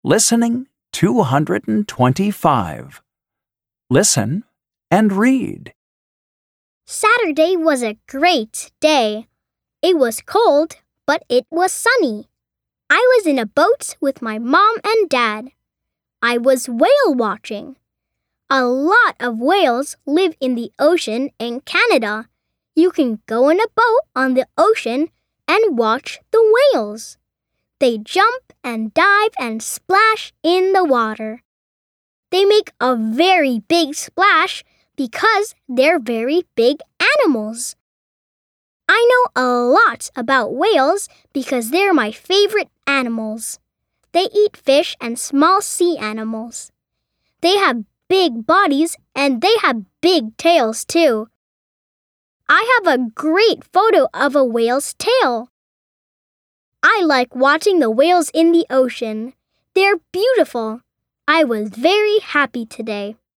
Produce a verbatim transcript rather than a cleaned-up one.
Listening two hundred twenty-five. Listen and read. Saturday was a great day. It was cold, but it was sunny. I was in a boat with my mom and dad. I was whale watching. A lot of whales live in the ocean in Canada. You can go in a boat on the ocean and watch the whales. They jump and dive and splash in the water. They make a very big splash because they're very big animals. I know a lot about whales because they're my favorite animals. They eat fish and small sea animals. They have big bodies and they have big tails too. I have a great photo of a whale's tail. I like watching the whales in the ocean. They're beautiful. I was very happy today.